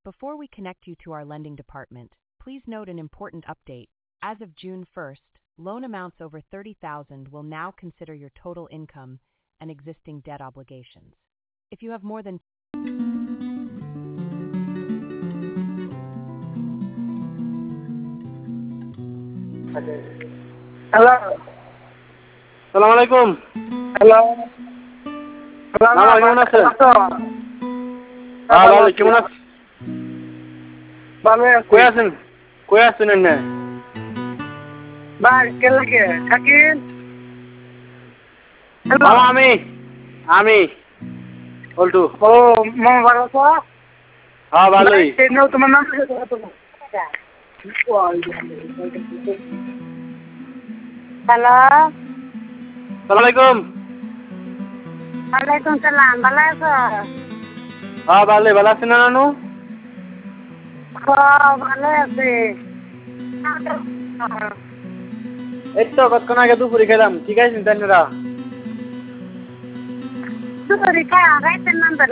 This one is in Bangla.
Before we connect you to our lending department, please note an important update. As of June 1st, loan amounts over $30,000 will now consider your total income and existing debt obligations. If you have more than hello সালাম আলাইকুম। হ্যালো মামা কেমন আছেন? হ্যাঁ ভালো, কেমন আছেন? ভালো আছি। কই আছেন এনে? ভাই কে লাগে থাকিন? মামা আমি বলটু। ও মামা ভালো আছো? হ্যাঁ ভালোই। তোমার নাম হ্যালো সালাম আলাইকুম। ওয়ালাইকুম সালাম, ভালো আছো? হ্যাঁ ভালোই, ভালো আছেন না নানু? ভালো আছি। এই তো কতক্ষণ আগে দুপুরে খেলাম, ঠিক আছে তাইনারা? দুপুরে খাওয়া খাইছেন না?